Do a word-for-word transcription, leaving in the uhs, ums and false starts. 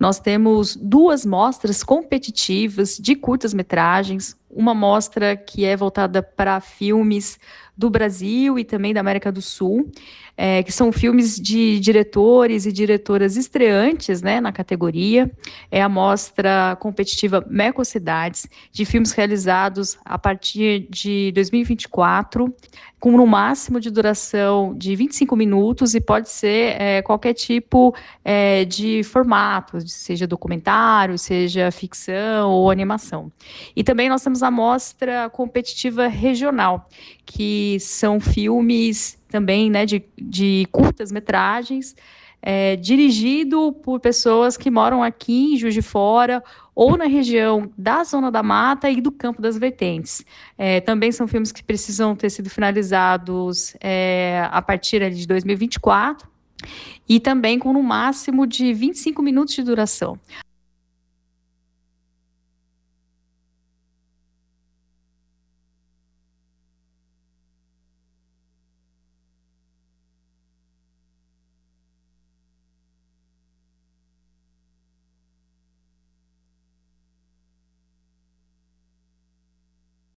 Nós temos duas mostras competitivas de curtas-metragens, uma mostra que é voltada para filmes do Brasil e também da América do Sul, é, que são filmes de diretores e diretoras estreantes, né, na categoria. É a mostra competitiva Mercocidades, de filmes realizados a partir de dois mil e vinte e quatro, com no máximo de duração de vinte e cinco minutos, e pode ser é, qualquer tipo é, de formato, seja documentário, seja ficção ou animação. E também nós temos a mostra competitiva regional, que são filmes também, né, de, de curtas-metragens, é, dirigido por pessoas que moram aqui em Juiz de Fora ou na região da Zona da Mata e do Campo das Vertentes. É, também são filmes que precisam ter sido finalizados é, a partir ali, de dois mil e vinte e quatro, e também com no máximo de vinte e cinco minutos de duração.